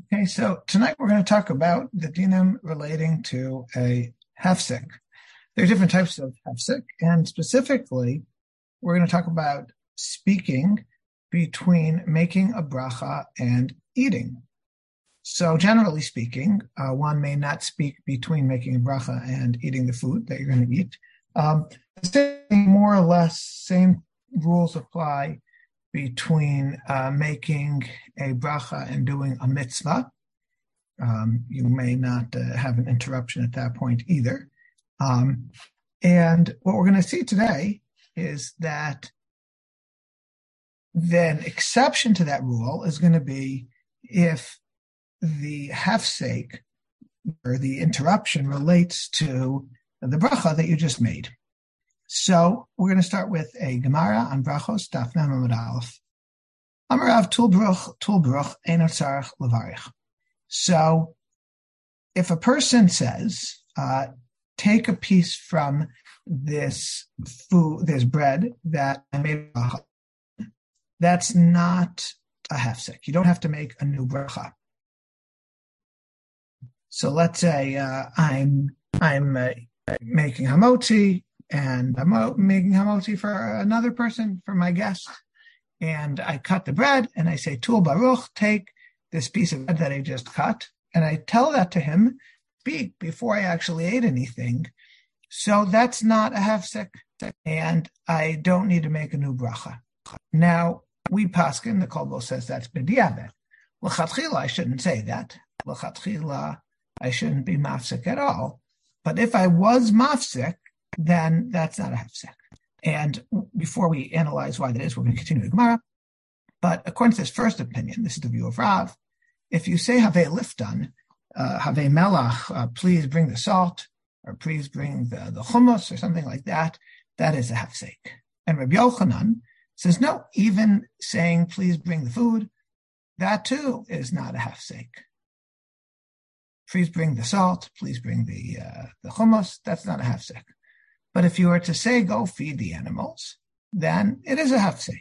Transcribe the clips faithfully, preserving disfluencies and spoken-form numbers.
Okay, so tonight we're going to talk about the dinim relating to a hefsek. There are different types of hefsek, and specifically, we're going to talk about speaking between making a bracha and eating. So generally speaking, uh, one may not speak between making a bracha and eating the food that you're going to eat. Um, more or less, same rules apply between uh, making a bracha and doing a mitzvah. Um, you may not uh, have an interruption at that point either. Um, and what we're going to see today is that then exception to that rule is going to be if the hefsek or the interruption relates to the bracha that you just made. So we're going to start with a Gemara on brachos, daf mem amud aleph. Amarav tul bruch, tul bruch, ein tzarich levarich. So if a person says, uh, take a piece from this food, this bread that I made bracha, that's not a hefsek. You don't have to make a new bracha. So let's say uh, I'm I'm uh, making hamotzi, and I'm making hamotzi for another person, for my guest, and I cut the bread, and I say, Tul Baruch, take this piece of bread that I just cut, and I tell that to him, speak before I actually ate anything. So that's not a hefsek, and I don't need to make a new bracha. Now, we paskin, the Kolbo says that's b'diabet. L'chatchila, I shouldn't say that. L'chatchila, I shouldn't be mafsek at all. But if I was mafsek, then that's not a hefsek. And before we analyze why that is, we're going to continue the Gemara. But according to this first opinion, this is the view of Rav, if you say Havei Liftan, uh, Havei Melach, uh, please bring the salt, or please bring the, the hummus, or something like that, that is a hefsek. And Rabbi Yochanan says, no, even saying please bring the food, that too is not a hefsek. Please bring the salt, please bring the uh, the hummus, that's not a hefsek. But if you were to say, go feed the animals, then it is a hefsek.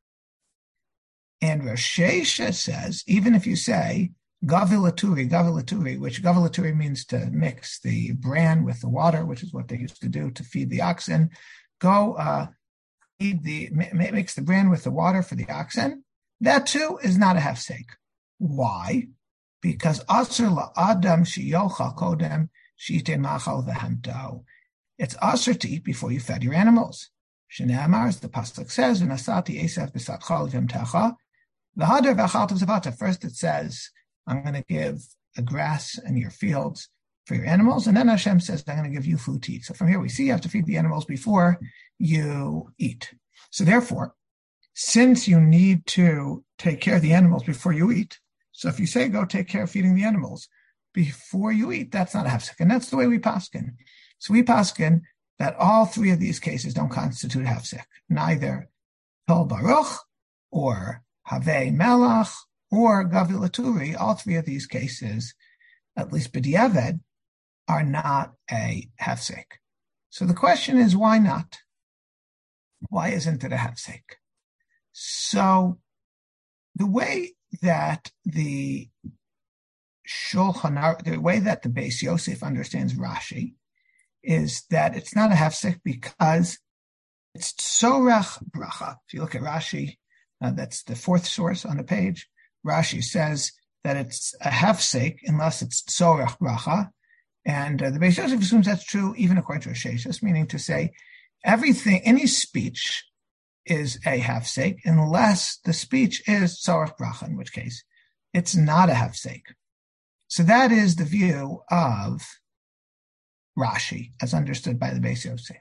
And Rosh Hashanah says, even if you say, gavilaturi, gavilaturi, which gavilaturi means to mix the bran with the water, which is what they used to do to feed the oxen, go uh, feed the, mix the bran with the water for the oxen, that too is not a hefsek. Why? Because asur la'adam shiyochal kodem shite machal v'hamto. It's asur to eat before you fed your animals. Shneamar, as the pasuk says, v'nasati esav b'satchal v'yamtecha v'hadar v'achaltav zavata. First it says, I'm going to give a grass in your fields for your animals, and then Hashem says, I'm going to give you food to eat. So from here we see you have to feed the animals before you eat. So therefore, since you need to take care of the animals before you eat, so if you say, go take care of feeding the animals before you eat, that's not a hefsek. And that's the way we paskin. So we paskin that all three of these cases don't constitute hefsek. Neither Tol Baruch or Havei Melach or Gavilaturi, all three of these cases, at least b'diavad, are not a hefsek. So the question is, why not? Why isn't it a hefsek? So the way that the Shulchan Aruch, the way that the Beis Yosef understands Rashi, is that it's not a hefsek because it's tzorech bracha. If you look at Rashi, uh, that's the fourth source on the page. Rashi says that it's a hefsek unless it's tzorech bracha, and uh, the Beis Yosef assumes that's true even according to Rosh Hashanah, meaning to say everything, any speech is a hefsek unless the speech is tzorech bracha, in which case it's not a hefsek. So that is the view of Rashi, as understood by the Beis Yosef.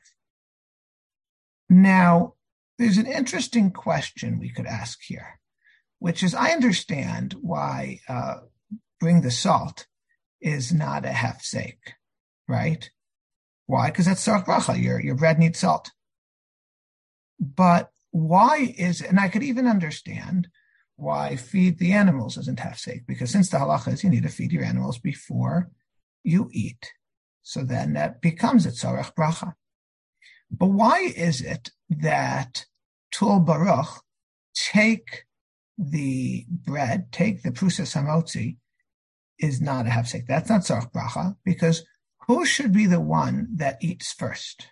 Now, there's an interesting question we could ask here, which is, I understand why uh, bring the salt is not a hefsek, right? Why? Because that's tzorech bracha. Your, your bread needs salt. But why is, and I could even understand why feed the animals isn't hefsek, because since the halacha is you need to feed your animals before you eat. So then that becomes a tzorech bracha. But why is it that Tul Baruch, take the bread, take the prusas hamotzi, is not a hefsek. That's not tzarich bracha, because who should be the one that eats first?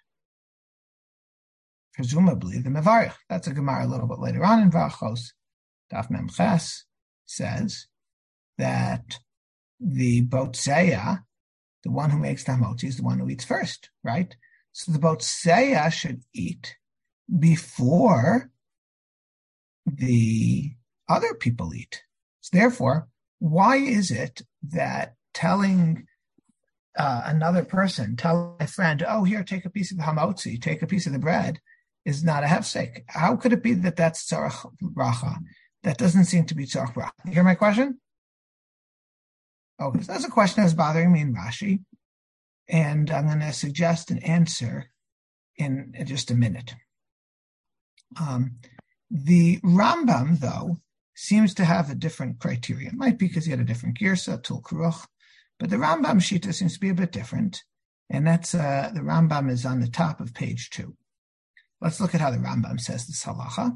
Presumably the mevarich. That's a Gemara a little bit later on in Brachos. Daf Mem Ches says that the botzeya, the one who makes the hamotzi, is the one who eats first, right? So the botzeya should eat before the other people eat. So therefore, why is it that telling uh, another person, tell a friend, oh, here, take a piece of the hamotzi, take a piece of the bread, is not a hefsek? How could it be that that's tzarich bracha? That doesn't seem to be tzarich bracha. You hear my question? Okay, so that's a question that's bothering me in Rashi, and I'm going to suggest an answer in just a minute. Um, the Rambam, though, seems to have a different criteria. It might be because he had a different girsa, Tul Kuruch, but the Rambam Shita seems to be a bit different, and that's uh, the Rambam is on the top of page two. Let's look at how the Rambam says this halacha.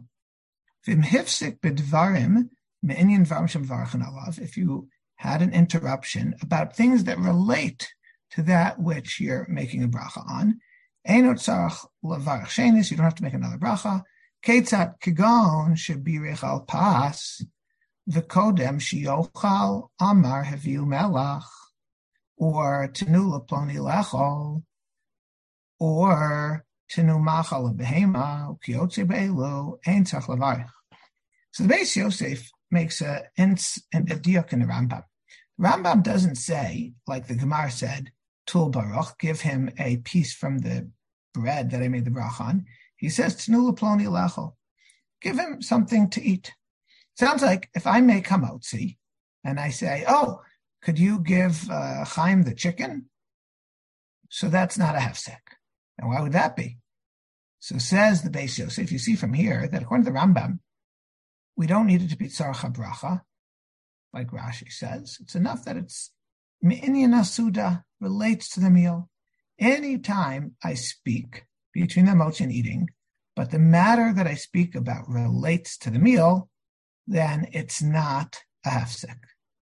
If you had an interruption about things that relate to that which you're making a bracha on, you don't have to make another bracha. Ketzat kigon shebirich al pas v'kodem shiyochal amar heviu melach, or tenu leploni lechol, or tenu machal behema ukiyotze be'elu ein tzach levarich. So the Beis Yosef makes a, a, a diuk in the Rambam. The Rambam doesn't say, like the Gemara said, Tul Baruch, give him a piece from the bread that I made the brach on. He says, Tnu leploni lechol, give him something to eat. Sounds like if I make hamotzi and I say, oh, could you give uh, Chaim the chicken? So that's not a hefsek. And why would that be? So says the Beis Yosef, you see from here that according to the Rambam, we don't need it to be tzarich bracha, like Rashi says. It's enough that it's me'inyan asuda, relates to the meal. Any time I speak between the hamotzi and eating, but the matter that I speak about relates to the meal, then it's not a hefsek.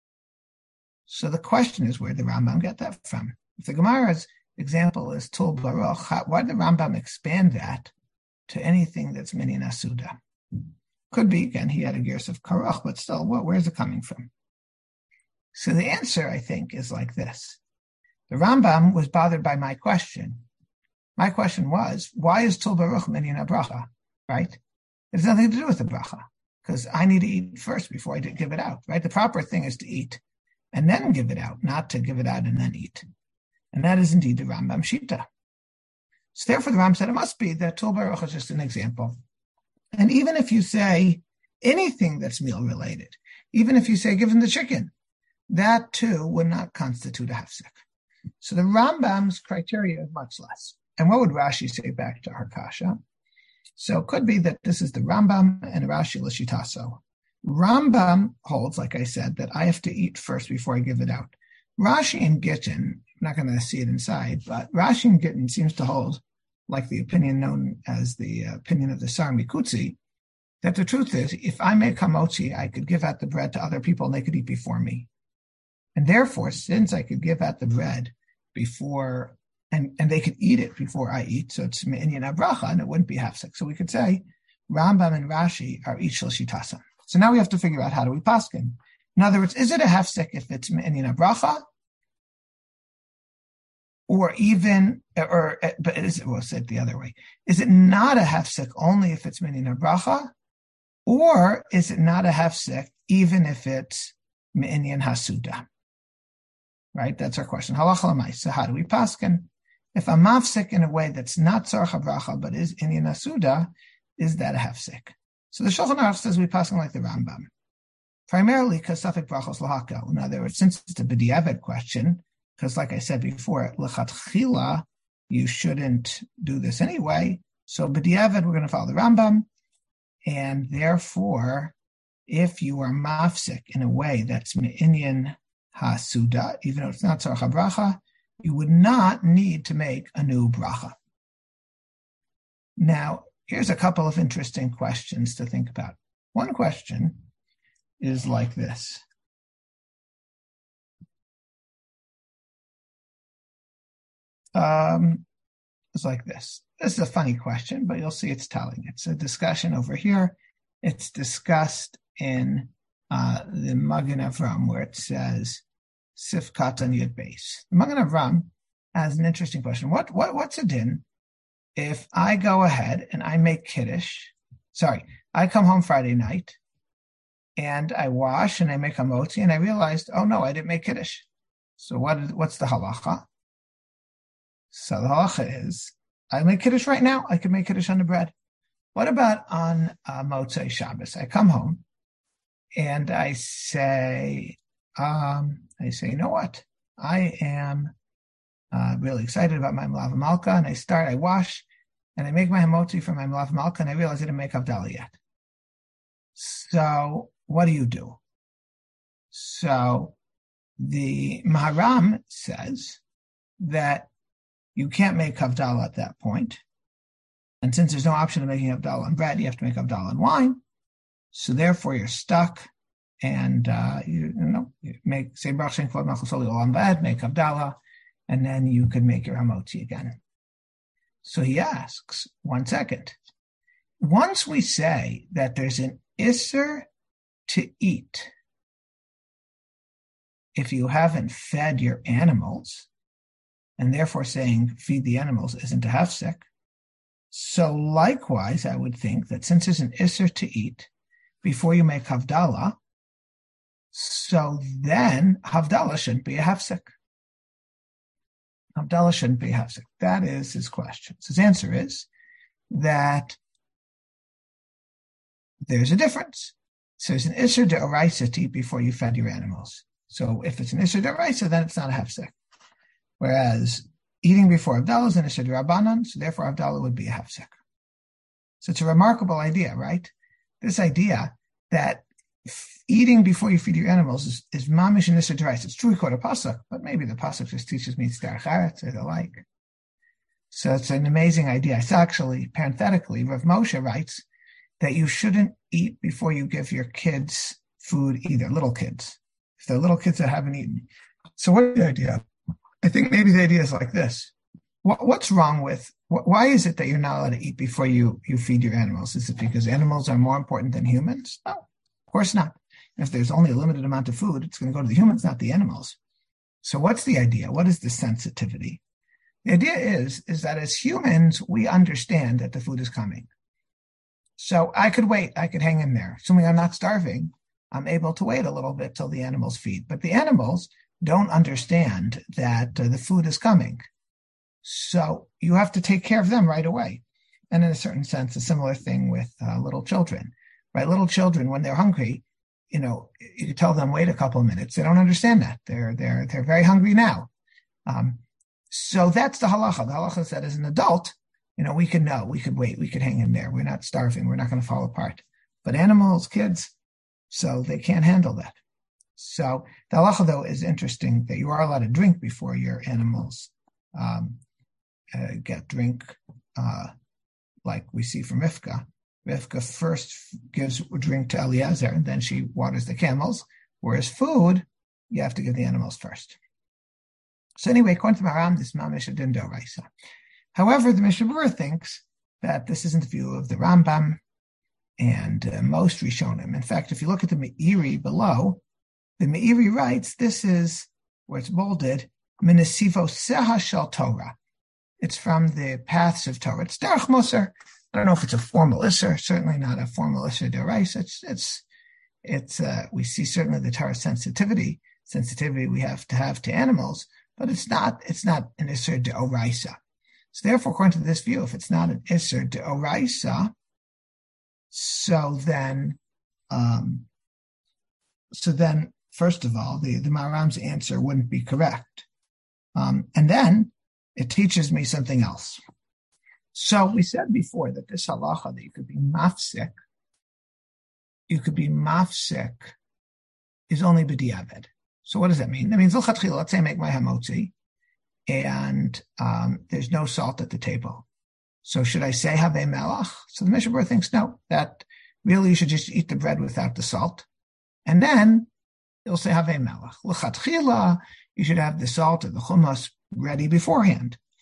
So the question is, where did the Rambam get that from? If the Gemara's example is Tul Baruch, why did the Rambam expand that to anything that's minyan asuda? Could be, again, he had a gears of karuch, but still, what, where's it coming from? So the answer, I think, is like this. The Rambam was bothered by my question. My question was, why is Tul Baruch minyan bracha, right? It has nothing to do with the bracha, because I need to eat first before I give it out, right? The proper thing is to eat and then give it out, not to give it out and then eat. And that is indeed the Rambam Shita. So therefore, the Rambam said it must be that Tul Baruch is just an example. And even if you say anything that's meal-related, even if you say give him the chicken, that too would not constitute a hefsek. So the Rambam's criteria is much less. And what would Rashi say back to our kasha? So it could be that this is the Rambam and Rashi l'shitaso. Rambam holds, like I said, that I have to eat first before I give it out. Rashi and Gittin, I'm not going to see it inside, but Rashi and Gittin seems to hold, like the opinion known as the uh, opinion of the Sar Mikutzi, that the truth is, if I make hamotzi, I could give out the bread to other people and they could eat before me. And therefore, since I could give out the bread before, and, and they could eat it before I eat, so it's me'inyan bracha, and it wouldn't be hefsek. So we could say Rambam and Rashi are each shel shitasa. So now we have to figure out, how do we paskin? In other words, is it a hefsek if it's me'inyan bracha? Or even, or, but is it, we'll say it the other way. Is it not a hefsek only if it's me'inyan bracha? Or is it not a hefsek even if it's me'inyan hasuda? Right? That's our question. Halacha l'mais. So how do we paskin? If I'm mafsek in a way that's not tzarich bracha, but is inyan hasuda, is that a hefsek? So the Shulchan Aruch says we paskin like the Rambam. Primarily because safek brachos l'hakel. In other words, since it's a b'diavad question, because like I said before, l'chatchila, you shouldn't do this anyway. So b'diavad, we're going to follow the Rambam. And therefore, if you are mafsek in a way that's me'inyan hasuda, even though it's not tzarich bracha, you would not need to make a new bracha. Now, here's a couple of interesting questions to think about. One question is like this. um, is like this. This is a funny question, but you'll see it's telling. It's a discussion over here. It's discussed in uh, the Magen Avram, where it says, Sif Katan Yud Beis. The Magen Avram has an interesting question. What, what, what's a din if I go ahead and I make Kiddush? Sorry, I come home Friday night, and I wash, and I make a motzi, and I realized, oh no, I didn't make Kiddush. So what? What's the halacha? So the halacha is, I make Kiddush right now. I can make Kiddush on the bread. What about on uh, Motzei Shabbos? I come home and I say, um, I say, you know what? I am uh, really excited about my Melav Malka, and I start, I wash, and I make my Hamotzi for my Melav Malka, and I realize I didn't make Havdalah yet. So what do you do? So the Maharam says that you can't make Havdalah at that point. And since there's no option of making Havdalah on bread, you have to make Havdalah on wine. So therefore you're stuck, and uh, you, you know, you make, say, Baruch Shem Kvod Malchus Olam Va'ed, make Havdalah, and then you could make your Hamotzi again. So he asks, one second. Once we say that there's an Isser to eat if you haven't fed your animals, and therefore saying feed the animals isn't a hefsek, so likewise I would think that since there's an Isser to eat before you make Havdalah, so then Havdalah shouldn't be a hefsek. Havdalah shouldn't be a hefsek. That is his question. So his answer is that there's a difference. So there's an Isser de'oraisa to eat before you fed your animals. So if it's an Isser de'oraisa, then it's not a hefsek. Whereas eating before Havdalah is an Isser de'Rabbanan, so therefore Havdalah would be a hefsek. So it's a remarkable idea, right? This idea that eating before you feed your animals is, is mamish and Isser de'oraisa. It's true we quote a pasuk, but maybe the pasuk just teaches me tzarech haretz or the like. So it's an amazing idea. It's actually, parenthetically, Rav Moshe writes that you shouldn't eat before you give your kids food either, little kids, if they're little kids that haven't eaten. So what's the idea? I think maybe the idea is like this. What, what's wrong with, wh- why is it that you're not allowed to eat before you, you feed your animals? Is it because animals are more important than humans? No, of course not. If there's only a limited amount of food, it's going to go to the humans, not the animals. So what's the idea? What is the sensitivity? The idea is, is that as humans, we understand that the food is coming. So I could wait, I could hang in there. Assuming I'm not starving, I'm able to wait a little bit till the animals feed. But the animals don't understand that uh, the food is coming. So you have to take care of them right away. And in a certain sense, a similar thing with uh, little children, right? Little children, when they're hungry, you know, you tell them, wait a couple of minutes. They don't understand that. They're, they're, they're very hungry now. Um, so that's the halacha. The halacha is that as an adult, you know, we could know, we could wait, we could hang in there. We're not starving. We're not going to fall apart. But animals, kids, so they can't handle that. So the halacha, though, is interesting that you are allowed to drink before your animals um, uh, get drink, uh, like we see from Rivka. Rivka first gives drink to Eliezer, and then she waters the camels, whereas food, you have to give the animals first. So anyway, according to Maharam, this mamish adin d'oraisa. However, the Mishnah Berurah thinks that this isn't the view of the Rambam and uh, most Rishonim. In fact, if you look at the Meiri below, the Meiri writes, this is, where it's bolded, Minesivo Seha Shel Torah. It's from the paths of Torah. It's Derech Moser. I don't know if it's a formal Isser, certainly not a formal Isser d'oraisa. It's, it's, it's, uh, we see certainly the Torah sensitivity, sensitivity we have to have to animals, but it's not, it's not an Isser d'oraisa. So therefore, according to this view, if it's not an Isser d'oraisa, so then, um, so then, first of all, the, the Maharam's answer wouldn't be correct. Um, and then it teaches me something else. So we said before that this halacha, that you could be mafsik, you could be mafsik, is only b'diavad. So what does that mean? That means, let's say I make my hamotzi, and um, there's no salt at the table. So should I say havei melach? So the Mishnah Berurah thinks no, that really you should just eat the bread without the salt. And then you'll say havei melach. L'chatchila, you should have the salt or the hummus ready beforehand.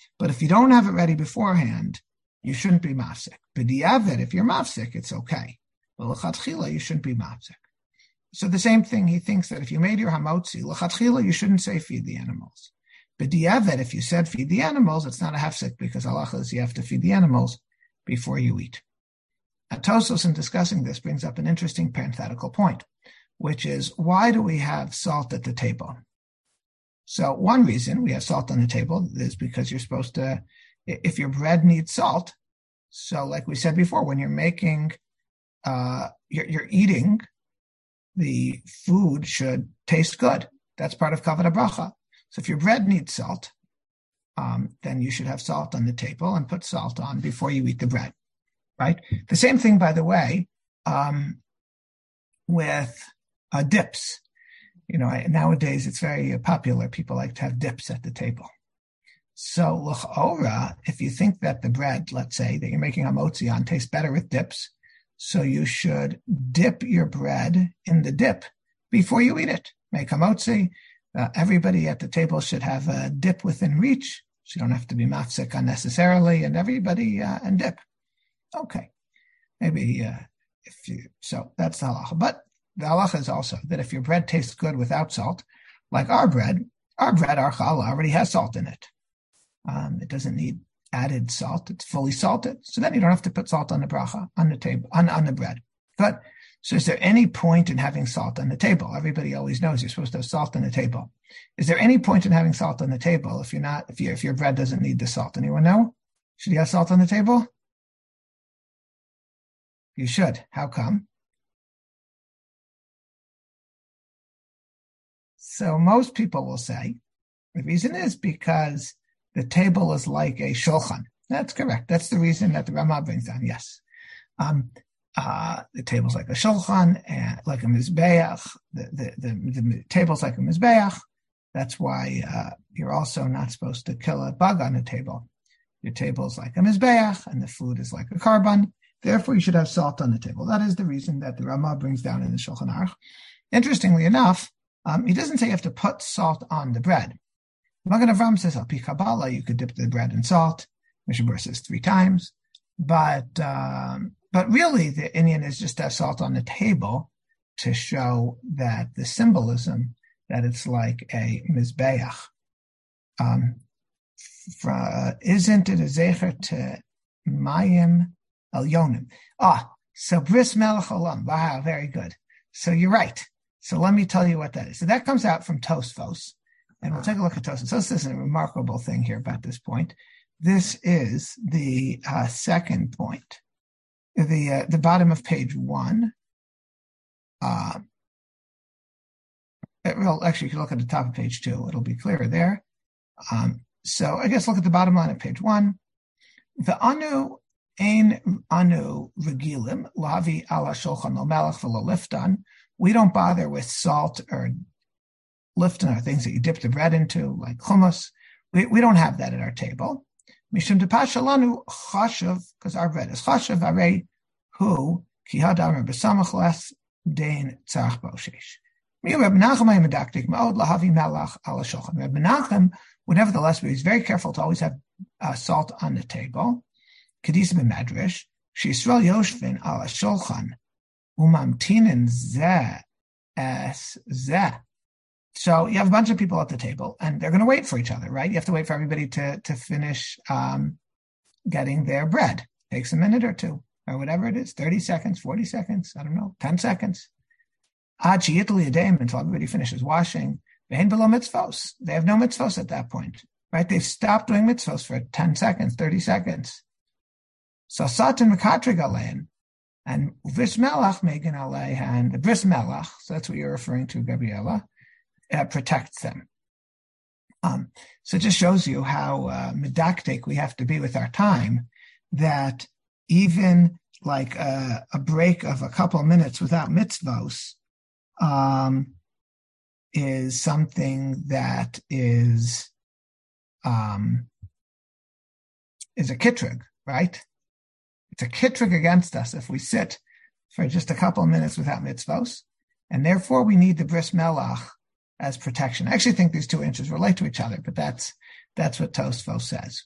But if you don't have it ready beforehand, you shouldn't be mafsek. B'diavad, if you're mafsek, it's okay. But l'chatchila, you shouldn't be mafsek. So the same thing, he thinks that if you made your hamotzi, l'chatchila, you shouldn't say feed the animals. B'diavad, if you said feed the animals, it's not a hafsek because halacha is you have to feed the animals before you eat. Tosfos, in discussing this, brings up an interesting parenthetical point, which is, why do we have salt at the table? So one reason we have salt on the table is because you're supposed to, if your bread needs salt, so like we said before, when you're making, uh, you're, you're eating, the food should taste good. That's part of kavod habracha. So if your bread needs salt, um, then you should have salt on the table and put salt on before you eat the bread. Right? The same thing, by the way, um, with uh, dips. You know, nowadays it's very popular. People like to have dips at the table. So, l'cha'ora, if you think that the bread, let's say, that you're making a motzi on tastes better with dips, so you should dip your bread in the dip before you eat it. Make a motzi. Uh, everybody at the table should have a dip within reach. So you don't have to be mafsek unnecessarily, and everybody uh, and dip. Okay, maybe uh, if you, so that's the halacha. But the halacha is also that if your bread tastes good without salt, like our bread, our bread, our challah, already has salt in it. Um, it doesn't need added salt. It's fully salted. So then you don't have to put salt on the bracha, on the table, on, on the bread. Good. So is there any point in having salt on the table? Everybody always knows you're supposed to have salt on the table. Is there any point in having salt on the table if you're not, if you, if your bread doesn't need the salt? Anyone know? Should you have salt on the table? You should. How come? So most people will say the reason is because the table is like a shulchan. That's correct. That's the reason that the Rama brings down. Yes. Um, uh, the table's like a shulchan and like a mizbeach. The, the, the, the table's like a mizbeach. That's why uh, you're also not supposed to kill a bug on the table. Your table's like a mizbeach and the food is like a karban. Therefore, you should have salt on the table. That is the reason that the Rama brings down in the Shulchan Aruch. Interestingly enough, um, he doesn't say you have to put salt on the bread. The Magen Avraham says, al pi Kabbalah, you could dip the bread in salt. Mishnah Berurah says three times. But um, but really, the Indian is just to have salt on the table to show that the symbolism that it's like a mizbeach. Um, for, uh, isn't it a zecher to mayim Elyonim? Ah, so bris melech olam. Wow, very good. So you're right. So let me tell you what that is. So that comes out from Tosfos, and we'll take a look at Tosfos. So this is a remarkable thing here about this point. This is the uh, second point, the uh, the bottom of page one. Uh, it, well, actually, you can look at the top of page two. It'll be clearer there. Um, so I guess look at the bottom line of page one. The anu ein anu regilim lavi ala shulchan lo melech v'lo liftan. We don't bother with salt or liftan or things that you dip the bread into, like hummus. We we don't have that at our table. Mishum depasha lanu chashav, because our bread is chashav. Arei hu ki hadam b'samach les dein tzarach b'oshesh. Reb Menachem medaktik ma'od lahavi melach ala shulchan. Reb Menachem would nevertheless be very careful to always have uh, salt on the table. Kedisa b'medrash she'Yisrael yoshvin ala shulchan umamtinin zeh es zeh. So you have a bunch of people at the table, and they're going to wait for each other, right? You have to wait for everybody to to finish um, getting their bread. Takes a minute or two, or whatever it is, thirty seconds, forty seconds, I don't know, ten seconds. Ad she'yitlu yadeim, until everybody finishes washing. Ve'en below mitzvos. They have no mitzvos at that point, right? They've stopped doing mitzvos for ten seconds, thirty seconds. So satan mekatrig alein, and bris melach megan alei, and the bris melach, so that's what you're referring to, Gabriela, uh, protects them. Um, so it just shows you how uh, medactic we have to be with our time, that even like a, a break of a couple minutes without mitzvos um, is something that is um, is a kitrug, right? It's a kitrug against us if we sit for just a couple of minutes without mitzvos, and therefore we need the bris melach as protection. I actually think these two inches relate to each other, but that's that's what Tosfos says.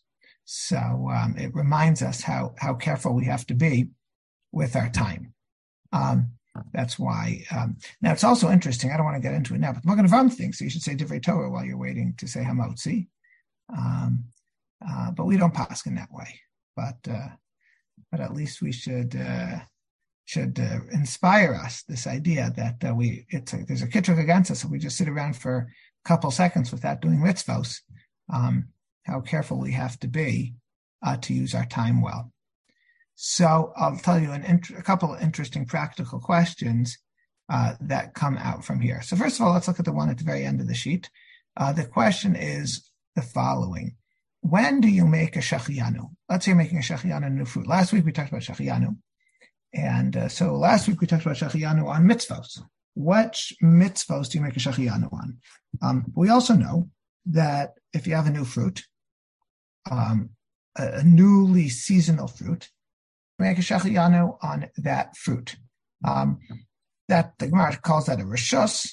So um, it reminds us how how careful we have to be with our time. Um, that's why. Um, now it's also interesting. I don't want to get into it now, but Magen Avraham thinks you should say Divrei Torah while you're waiting to say Hamotzi. Um, uh, but we don't pass in that way. But uh, but at least we should uh, should uh, inspire us this idea that uh, we it's a, there's a kitrug against us if we just sit around for a couple seconds without doing mitzvos. Um, how careful we have to be uh, to use our time well. So I'll tell you an int- a couple of interesting practical questions uh, that come out from here. So first of all, let's look at the one at the very end of the sheet. Uh, the question is the following. When do you make a shachiyanu? Let's say you're making a shachiyanu new fruit. Last week we talked about shachiyanu. And uh, so last week we talked about shachiyanu on mitzvos. Which mitzvos do you make a shachiyanu on? Um, we also know that if you have a new fruit, um, a, a newly seasonal fruit, make a shachiyanu on that fruit. Um, that the Gemara calls that a reshus.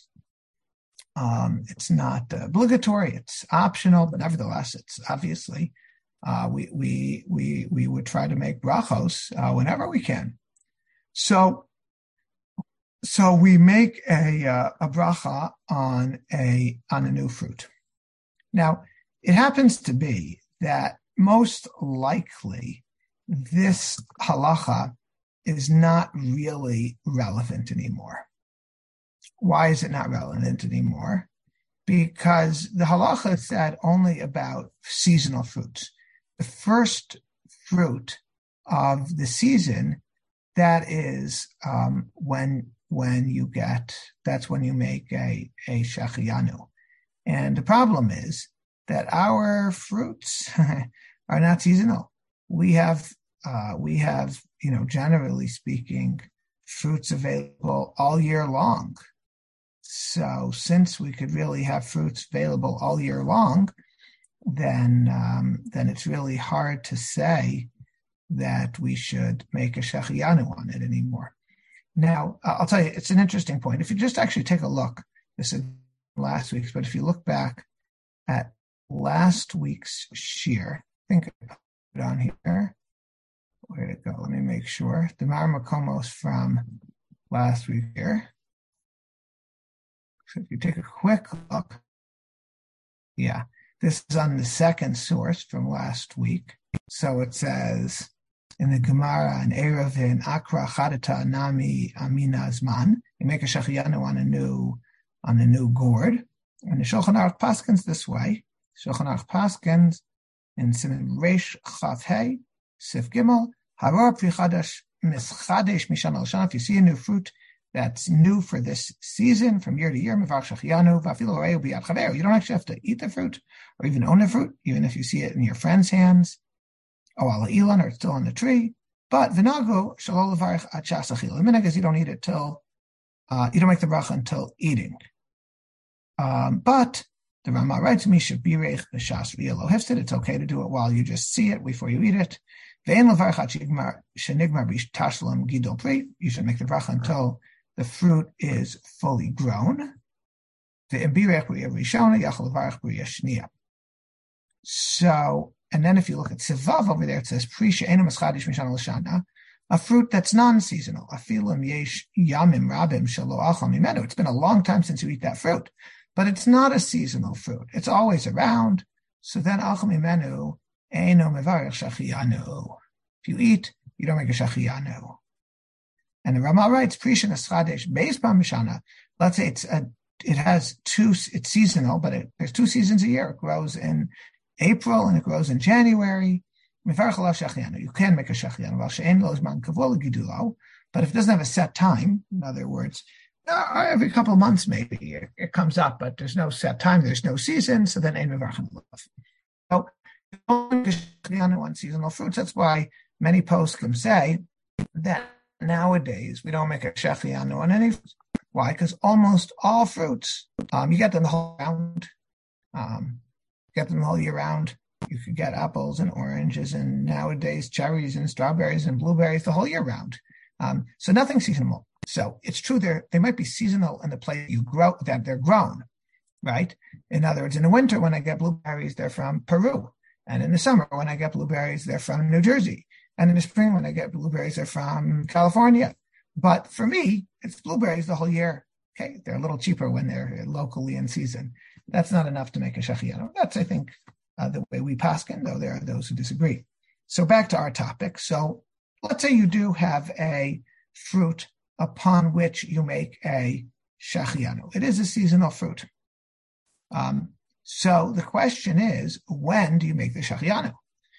Um, it's not obligatory; it's optional, but nevertheless, it's obviously uh, we we we we would try to make brachos uh, whenever we can. So, so we make a uh, a bracha on a on a new fruit. Now, it happens to be that most likely this halacha is not really relevant anymore. Why is it not relevant anymore? Because the halacha said only about seasonal fruits. The first fruit of the season, that is um, when when you get, that's when you make a, a shachiyanu. And the problem is that our fruits are not seasonal. We have, uh, we have, you know, generally speaking, fruits available all year long. So since we could really have fruits available all year long, then um, then it's really hard to say that we should make a shachiyanu on it anymore. Now, I'll tell you, it's an interesting point. If you just actually take a look, this is last week's, but if you look back at last week's shear, I think I put it on here. Where'd it go? Let me make sure. The Mar Makomos from last week here. So if you take a quick look, yeah, this is on the second source from last week. So it says in the Gemara, an Erevin Akra Chadata Nami Amina Zman. You make a shachiyanu on a new on a new gourd. And the Shulchan Aruch paskins this way. Shulchan Aruch paskins in Siman Reish Chav Hey Sif Gimel Haror Pri Chadash Mischadesh Mishan Al Shana. If you see a new fruit that's new for this season, from year to year, Mivach Shachiyanu Vafilo Reu Biyad Chaver. You don't actually have to eat the fruit or even own the fruit, even if you see it in your friend's hands. Oh, ala ilan, or it's still on the tree. But v'nago shalol levarich ad shas achila. The minhag is you don't eat it till uh, you don't make the bracha until eating. Um, but the Rama writes, "Misha birech b'shas v'yelo hefsid." It's okay to do it while you just see it before you eat it. Ve'en levarich ad shenigmar b'tashlam gidol pri. You should make the bracha until the fruit is fully grown. Ve'en birech b'riyah rishona yachol levarich b'riyah shniya. So. And then if you look at Sivav over there, it says, Prisha Ena Maschadish Mishan L'Shana, a fruit that's non-seasonal. Afilim Yesh Yamim Rabim Shelo Achal Mimenu. It's been a long time since you eat that fruit. But it's not a seasonal fruit. It's always around. So then Achal Mimenu, Eino Mevarech Shachiyanu. If you eat, you don't make a Shachiyanu. And the Rama writes, Prisha Maschadish Beis Pam Mishana. Let's say it's a, it has two, it's seasonal, but it, there's two seasons a year. It grows in April and it grows in January. You can make a shachiyanu, but if it doesn't have a set time, in other words, every couple of months maybe it, it comes up, but there's no set time, there's no season, so then ein mevarchin love. So on seasonal fruits. That's why many poskim say that nowadays we don't make a shachiyanu on any fruits. Why? Because almost all fruits, um, you get them the whole round. Um, Get them all year round. You could get apples and oranges and nowadays cherries and strawberries and blueberries the whole year round. Um, so nothing's seasonal. So it's true they're, they might be seasonal in the place you grow, that they're grown, right? In other words, in the winter when I get blueberries, they're from Peru. And in the summer, when I get blueberries, they're from New Jersey. And in the spring, when I get blueberries, they're from California. But for me, it's blueberries the whole year. Okay, they're a little cheaper when they're locally in season. That's not enough to make a shachianu. That's, I think, uh, the way we paskin, though there are those who disagree. So back to our topic. So let's say you do have a fruit upon which you make a shachianu. It is a seasonal fruit. Um, so the question is, when do you make the shachianu?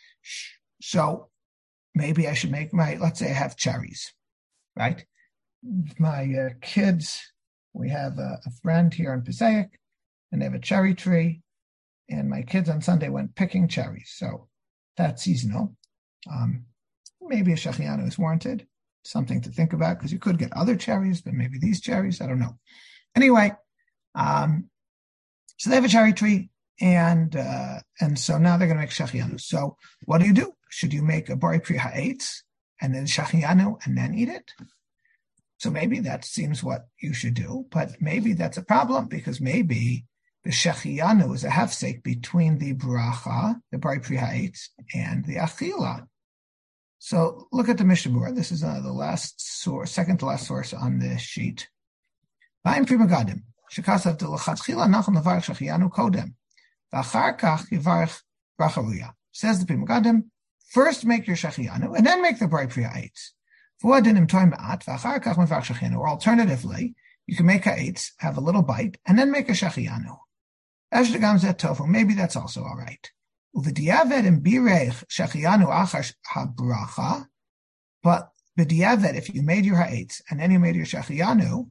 So maybe I should make my, let's say I have cherries, right? My uh, kids, we have a, a friend here in Passaic, and they have a cherry tree, and my kids on Sunday went picking cherries. So that's seasonal. Um, maybe a shachianu is warranted. Something to think about, because you could get other cherries, but maybe these cherries, I don't know. Anyway, um, so they have a cherry tree, and uh, and so now they're going to make shachianu. So what do you do? Should you make a bari pri ha'etz and then shachianu and then eat it? So maybe that seems what you should do, but maybe that's a problem, because maybe the shachianu is a hefsek between the bracha, the bari pri ha'etz, and the achila. So look at the Mishnah Berurah. This is uh, the last source, second to last source on this sheet. Ba'im pri magadim, shekasav delachatchila nachon levarich shachianu kodem, v'achar kach yivarich bracha ruya. Says the pri magadim, first make your shachianu and then make the bari pri ha'etz. V'uadinim toim ma'at v'achar kach mevarich shachianu. Or alternatively, you can make ha'etz, have a little bite, and then make a shachianu. Ashdagam zet tofu. Maybe that's also all right. Uv'diavad and birech shachianu achar habracha, but b'diavad, if you made your ha'etz and then you made your shachianu,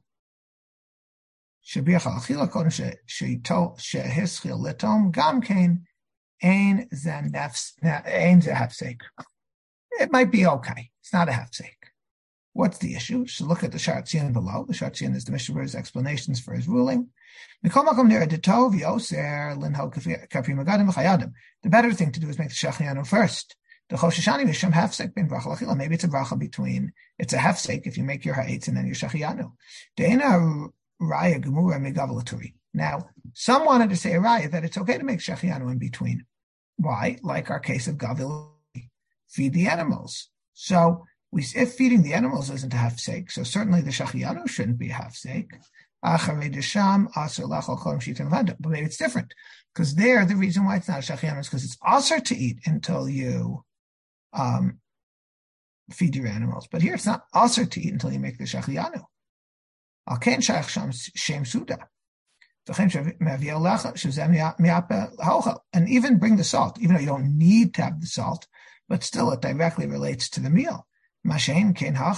shebiach al-achila kodem shehischil litom gam kein ein zen hefsek. It might be okay. It's not a hefsek. What's the issue? So look at the Sharatzian below. The Sharatzian is the Mishnah Berurah's explanations for his ruling. The better thing to do is make the shachianu first. The chosheshani v'shem hefsek bin bracha l'achila. Maybe it's a bracha between, it's a hefsek if you make your ha'etz and then your shachianu. De'ena raya gemura megav. Now, some wanted to say a raya that it's okay to make shachianu in between. Why? Like our case of gavil, feed the animals. So we, if feeding the animals isn't a hefsek, so certainly the shachianu shouldn't be a hefsek. But maybe it's different, because there the reason why it's not a shachianu is because it's also to eat until you um, feed your animals. But here it's not also to eat until you make the shachianu. And even bring the salt, even though you don't need to have the salt, but still it directly relates to the meal. Since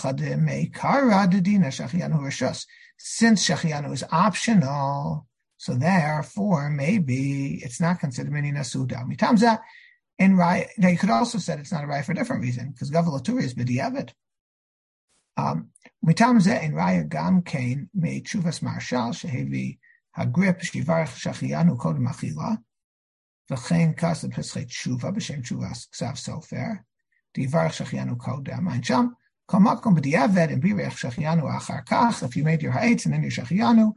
shachianu is optional, so therefore maybe it's not considered minina suda. Mitamza in raya. Now you could also say it's not a raya for a different reason, because gavalaturi is b'diavad. Um, mitamza in raya gam kain me chuvas marshal shehevi hagrip shivarach shachianu kodem achila v'chein kasab peschei tshuva b'shem chuvas ksav sofer divarach shachianu kodem ein sham. If you made your ha'etz and then your shachianu,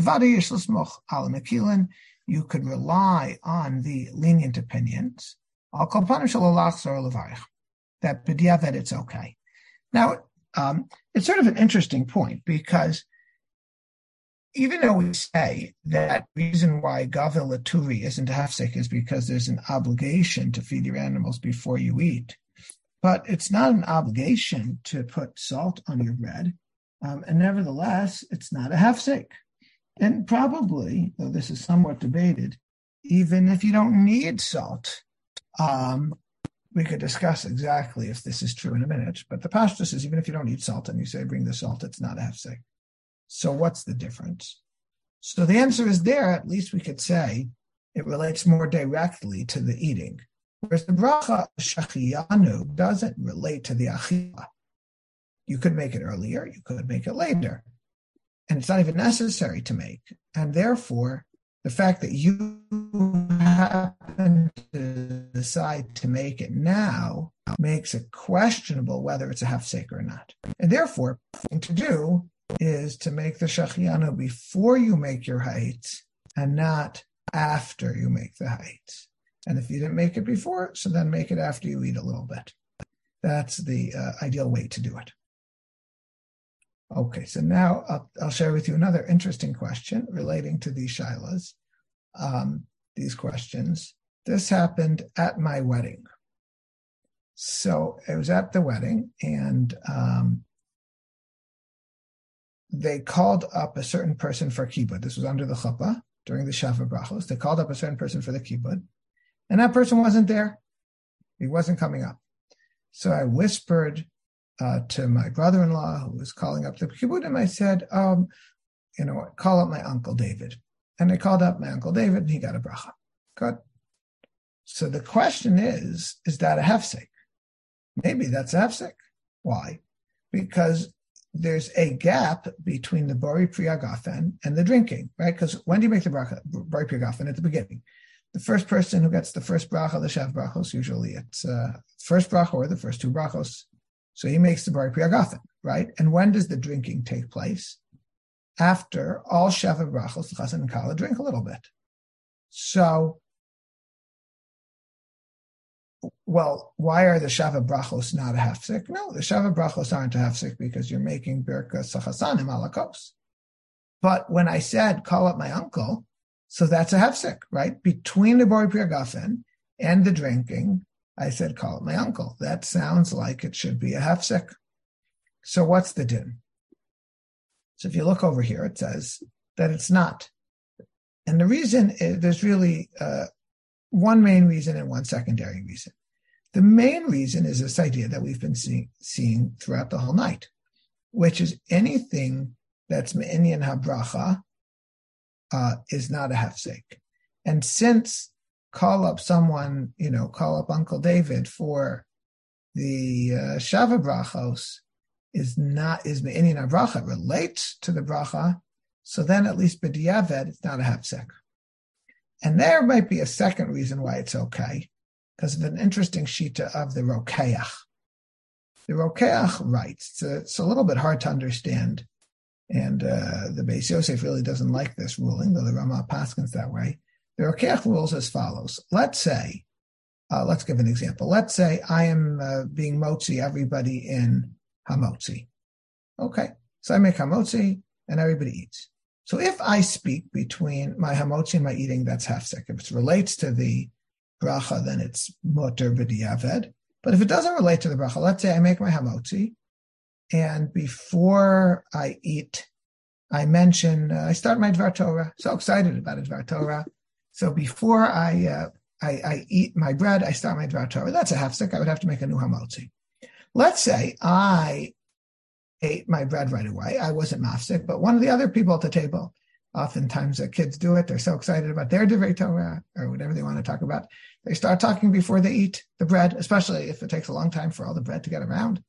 you could rely on the lenient opinions. That b'diavad it's okay. Now, um, it's sort of an interesting point, because even though we say that the reason why gavil laturi isn't a hefsek is because there's an obligation to feed your animals before you eat, but it's not an obligation to put salt on your bread, um, and nevertheless, it's not a hefsek. And probably, though this is somewhat debated, even if you don't need salt, um, we could discuss exactly if this is true in a minute, but the pashtus says even if you don't need salt and you say bring the salt, it's not a hefsek. So what's the difference? So the answer is there, at least we could say, it relates more directly to the eating. Whereas the bracha shachianu doesn't relate to the achila. You could make it earlier, you could make it later. And it's not even necessary to make. And therefore, the fact that you happen to decide to make it now makes it questionable whether it's a hefsek or not. And therefore, the thing to do is to make the shachianu before you make your ha'etz and not after you make the ha'etz. And if you didn't make it before, so then make it after you eat a little bit. That's the uh, ideal way to do it. Okay, so now I'll, I'll share with you another interesting question relating to these shilas, um, these questions. This happened at my wedding. So I was at the wedding, and um, they called up a certain person for kibbud. This was under the chuppah during the Shava Brachos. They called up a certain person for the kibbud, and that person wasn't there. He wasn't coming up. So I whispered uh, to my brother-in-law who was calling up the kibbud, and I said, um, you know, call up my Uncle David. And they called up my Uncle David, and he got a bracha. Good. So the question is, is that a hefsek? Maybe that's a hefsek. Why? Because there's a gap between the Bori Priyagafen and the drinking, right? Because when do you make the bracha, Bori Priyagafen? At the beginning. The first person who gets the first bracha, the Shav Brachos, usually it's uh, first bracha or the first two brachos. So he makes the Bori Priyagafen, right? And when does the drinking take place? After all Shav Brachos, the Chassan and Kala drink a little bit. So, well, why are the Shava Brachos not a hefsek? No, the Shava Brachos aren't a hefsek because you're making Birkas Chasanim alakos. But when I said, call up my uncle, so that's a hefsek, right? Between the Bori Priyagafen and the drinking, I said, call up my uncle. That sounds like it should be a hefsek. So what's the din? So if you look over here, it says that it's not. And the reason is, there's really uh, one main reason and one secondary reason. The main reason is this idea that we've been see, seeing throughout the whole night, which is anything that's me'inyan habracha uh, is not a hefsek. And since call up someone, you know, call up Uncle David for the uh, Shava Brachos is not, is me'inyan habracha, relates to the bracha, so then at least b'diavad, it's not a hefsek. And there might be a second reason why it's okay, because of an interesting shita of the Rokeach. The Rokeach writes, it's a, it's a little bit hard to understand, and uh, the Beis Yosef really doesn't like this ruling, though the Rama paskins that way. The Rokeach rules as follows. Let's say, uh, let's give an example. Let's say I am uh, being motzi everybody in hamotzi. Okay, so I make hamotzi and everybody eats. So if I speak between my hamotzi and my eating, that's hefsek. If it relates to the bracha, then it's muter b'diavad. But if it doesn't relate to the bracha, let's say I make my hamotzi, and before I eat, I mention, uh, I start my Dvar Torah. So excited about a Dvar Torah. So before I, uh, I I eat my bread, I start my Dvar Torah. That's a hefsek. I would have to make a new hamotzi. Let's say I ate my bread right away. I wasn't mafsek, but one of the other people at the table, oftentimes the kids do it. They're so excited about their Divrei Torah or whatever they want to talk about. They start talking before they eat the bread, especially if it takes a long time for all the bread to get around.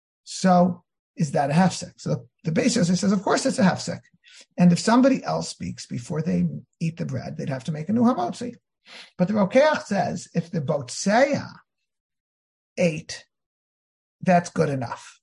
So is that a hefsek? So the Beis Yosef says, of course it's a hefsek. And if somebody else speaks before they eat the bread, they'd have to make a new hamotzi. But the Rokeach says, if the Botseya ate, that's good enough.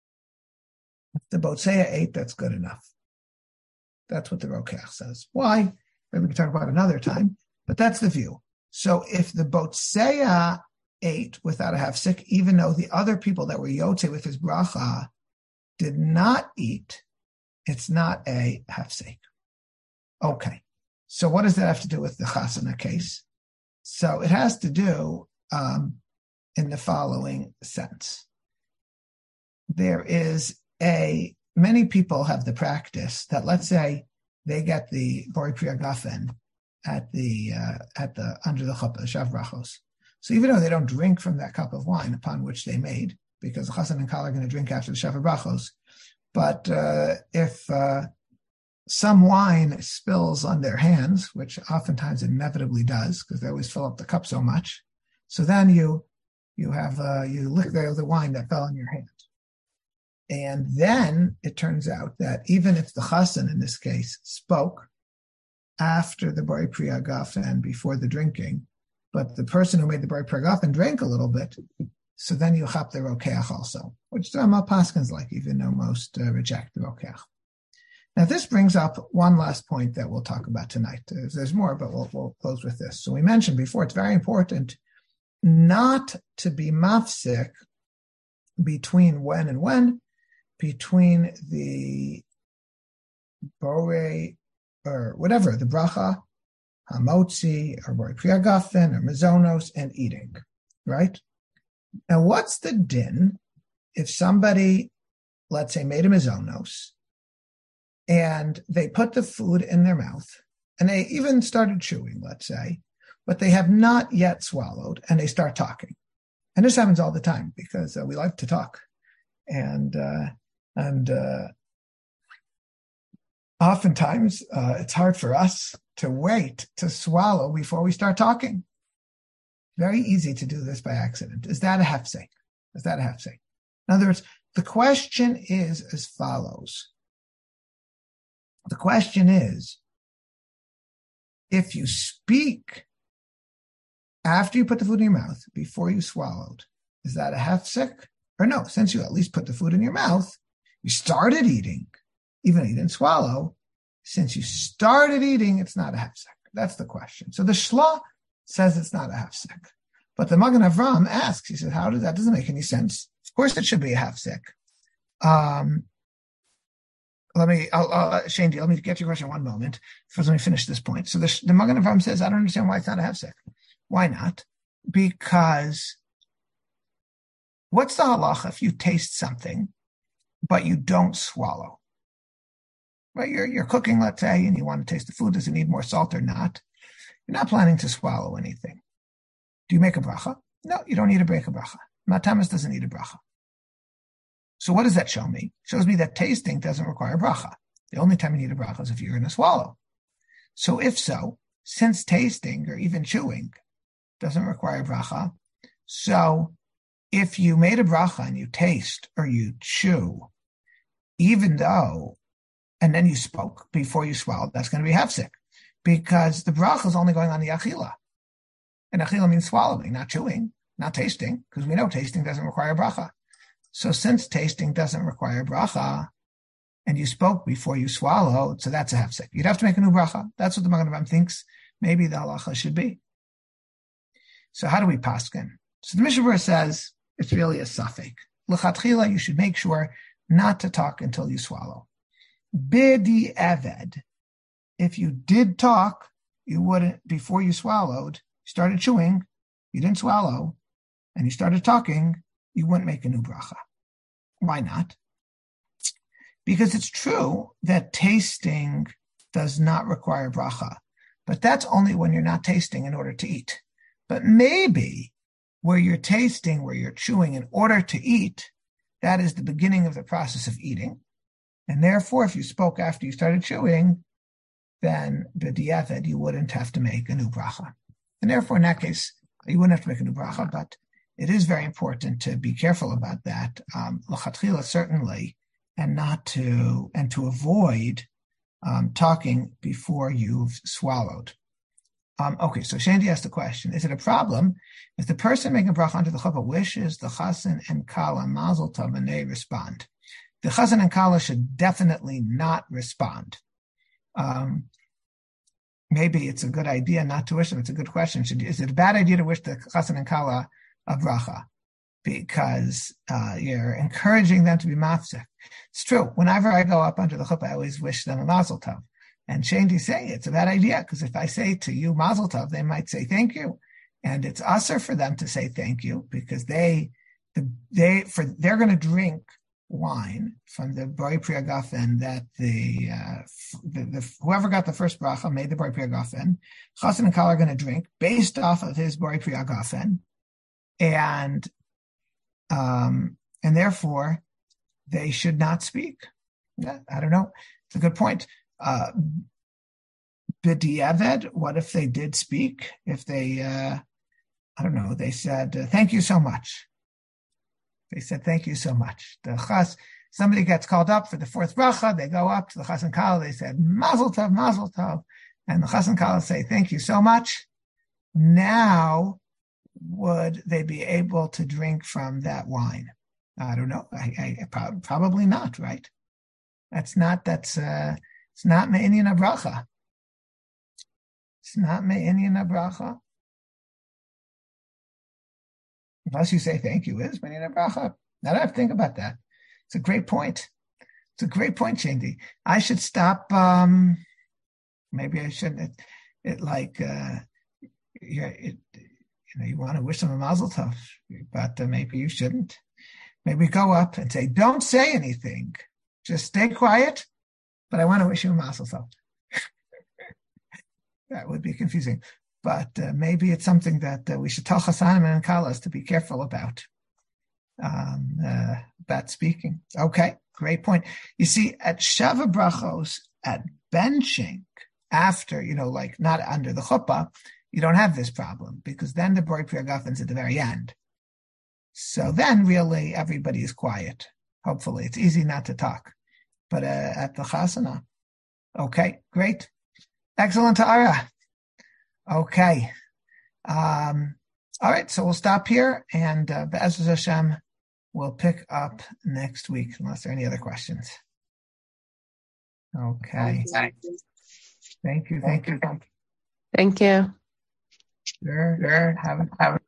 If the Botseya ate, that's good enough. That's what the Rokeach says. Why? Maybe we can talk about another time, but that's the view. So if the Botseya ate without a hefsek, even though the other people that were yotze with his bracha did not eat, it's not a hefsek. Okay. So what does that have to do with the chasana case? So it has to do um, in the following sense. There is a, many people have the practice that, let's say they get the Bori Priyagafen at the, uh, at the, under the chuppah, the Shav Brachos. So even though they don't drink from that cup of wine upon which they made, because the Chassan and Kala are going to drink after the Shav Brachos, but uh, if uh, some wine spills on their hands, which oftentimes it inevitably does, because they always fill up the cup so much, so then you you have uh, you lick the, the wine that fell on your hand. And then it turns out that even if the chassan in this case spoke after the Bori Priyagafen and before the drinking, but the person who made the Bori Priyagafen drank a little bit, so then you chap the Rokeach also, which the Rama paskins like, even though most uh, reject the Rokeach. Now, this brings up one last point that we'll talk about tonight. There's, there's more, but we'll, we'll close with this. So we mentioned before, it's very important not to be mafsik between when and when, between the bore, or whatever, the bracha, hamotzi, or bore priagafen, or mazonos, and eating, right? Now, what's the din if somebody, let's say, made a mazonos, and they put the food in their mouth, and they even started chewing, let's say, but they have not yet swallowed, and they start talking. And this happens all the time because uh, we like to talk. And uh, and uh, oftentimes uh, it's hard for us to wait to swallow before we start talking. Very easy to do this by accident. Is that a hefsek? Is that a hefsek? In other words, the question is as follows. The question is, if you speak after you put the food in your mouth, before you swallowed, is that a hefsek? Or no, since you at least put the food in your mouth, you started eating, even though you didn't swallow, since you started eating, it's not a hefsek. That's the question. So the Shla says it's not a hefsek. But the Magen Avram asks, he says, how does that, doesn't make any sense. Of course it should be a hefsek. Um, Let me, I'll, uh, Shandy, let me get to your question one moment. First, let me finish this point. So the, the Magen Avram says, I don't understand why it's not a hefsek. Why not? Because what's the halacha if you taste something, but you don't swallow? Right? You're, you're cooking, let's say, and you want to taste the food. Does it need more salt or not? You're not planning to swallow anything. Do you make a bracha? No, you don't need to break a bracha. Matamis doesn't need a bracha. So what does that show me? It shows me that tasting doesn't require bracha. The only time you need a bracha is if you're going to swallow. So if so, since tasting or even chewing doesn't require bracha, so if you made a bracha and you taste or you chew, even though, and then you spoke before you swallowed, that's going to be hefsek, because the bracha is only going on the achila. And achila means swallowing, not chewing, not tasting, because we know tasting doesn't require bracha. So since tasting doesn't require bracha, and you spoke before you swallowed, so that's a hefsek. You'd have to make a new bracha. That's what the Magen Avram thinks maybe the halacha should be. So how do we paskin? So the Mishnah Berurah says it's really a safek. L'chatchila, you should make sure not to talk until you swallow. Bidi eved, if you did talk, you wouldn't, before you swallowed, you started chewing, you didn't swallow, and you started talking, you wouldn't make a new bracha. Why not? Because it's true that tasting does not require bracha, but that's only when you're not tasting in order to eat. But maybe where you're tasting, where you're chewing in order to eat, that is the beginning of the process of eating. And therefore, if you spoke after you started chewing, then b'diavad, you wouldn't have to make a new bracha. And therefore, in that case, you wouldn't have to make a new bracha, but it is very important to be careful about that, um, l'chatchila certainly, and not to, and to avoid um, talking before you've swallowed. Um, okay, so Shandy asked the question, is it a problem if the person making a bracha under the chuppah wishes the chassan and kala mazel tov and they respond? The chassan and kala should definitely not respond. Um, maybe it's a good idea not to wish them. It's a good question. Should, is it a bad idea to wish the chassan and kala a bracha? Because uh, you're encouraging them to be mafsek. It's true. Whenever I go up under the chuppah, I always wish them a mazel tov. And Shandy say it's a bad idea, because if I say to you mazel tov, they might say thank you, and it's usher for them to say thank you because they, the, they, for they're going to drink wine from the Borei Pri Hagafen that the, uh, the, the whoever got the first bracha made the Borei Pri Hagafen. Chassan and Kala are going to drink based off of his Borei Pri Hagafen, and um, and therefore they should not speak. Yeah, I don't know. It's a good point. Uh, B'diavad, what if they did speak? If they, uh, I don't know, they said, uh, thank you so much. They said, thank you so much. The chas, somebody gets called up for the fourth bracha, they go up to the chas and kala, they said, mazel tov, mazel tov. And the chas and kala say, thank you so much. Now, would they be able to drink from that wine? I don't know. I, I, probably not, right? That's not, that's, uh, it's not me'inyan habracha. It's not me'inyan habracha. Unless you say thank you is me'inyan habracha. Now I have to think about that. It's a great point. It's a great point, Shandy. I should stop, um, maybe I shouldn't, it, it like, uh, yeah, it, you know, you want to wish them a mazel tov, but uh, maybe you shouldn't. Maybe go up and say, don't say anything. Just stay quiet, but I want to wish you a mazel tov. That would be confusing. But uh, maybe it's something that uh, we should tell Chassanim and Kalas to be careful about. Um, uh, about speaking. Okay, great point. You see, at Shava Brachos, at benching, after, you know, like not under the chuppah, you don't have this problem because then the Borei Pri Hagafen at the very end. So then really everybody is quiet. Hopefully, it's easy not to talk. But uh, at the Chasana, okay, great. Excellent, Ta'ara. Okay. Um, all right, so we'll stop here and uh, Be'ezus Hashem, we'll pick up next week unless there are any other questions. Okay. Thank you. Thank you. Thank you. Thank you. Sure. Sure. Have, have